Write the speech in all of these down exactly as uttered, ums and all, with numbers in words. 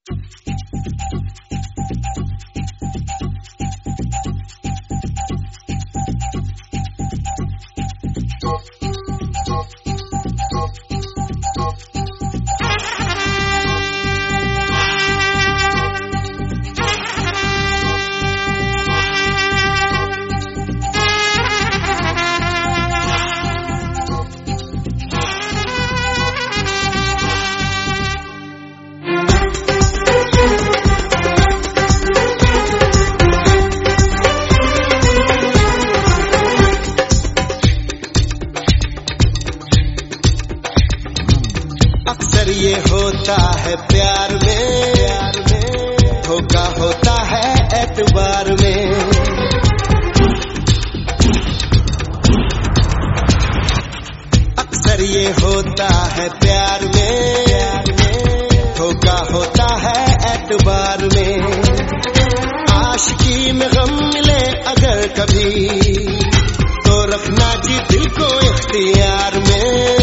अक्सर ये होता है प्यार में, प्यार में धोखा होता है एतबार में। अक्सर ये होता है प्यार में, प्यार में धोखा होता है एतबार में। आशिकी में गम मिले अगर कभी तो रखना जी दिल को इख्तियार में।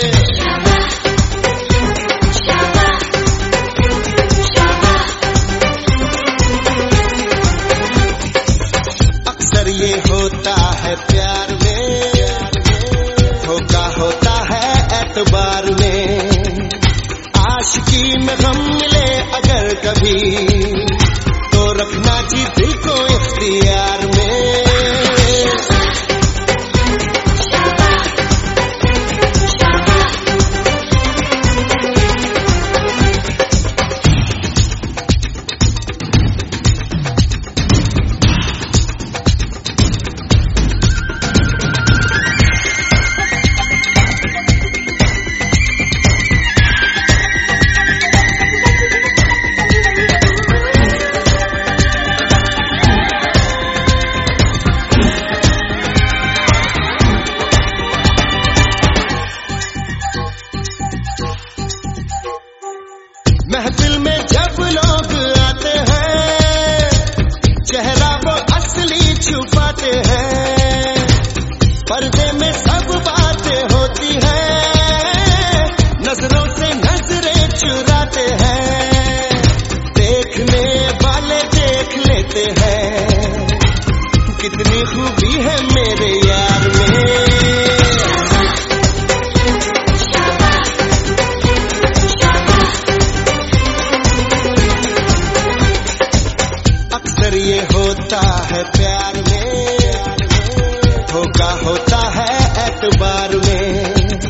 ये होता है प्यार में, धोखा होता है एतबार में। आशिकी में गम मिले अगर कभी तो रखना जी दिल को इख्तियार में। महफिल में जब लोग आते हैं चेहरा वो असली छुपाते हैं। पर्दे में सब बातें होती हैं, नजरों से नजरें चुराते हैं। देखने वाले देख लेते हैं कितनी खूबी है मेरे यार में। ये होता है प्यार में, धोखा होता है एतबार में।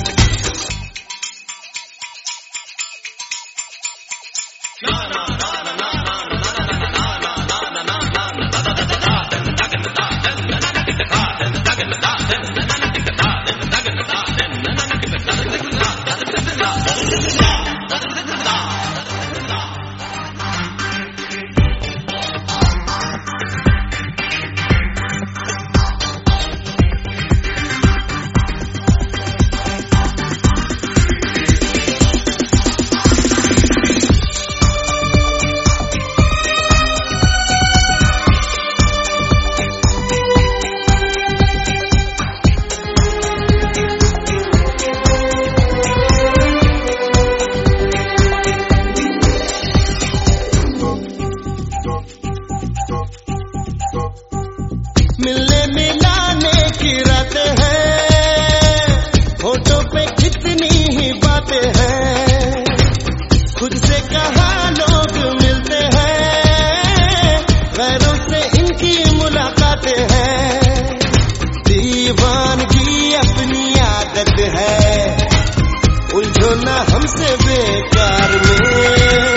मिलने मिलाने की रातें हैं, होठों पे कितनी ही बातें हैं। खुद से कहाँ लोग मिलते हैं, गैरों से इनकी मुलाकातें हैं। दीवानगी अपनी आदत है, उलझो ना हमसे बेकार में।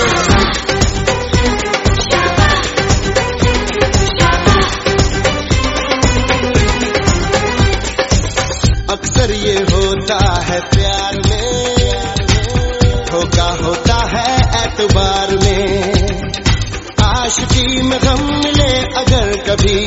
अक्सर ये होता है प्यार में, धोखा होता है एतबार में। आशिकी में गम मिले अगर कभी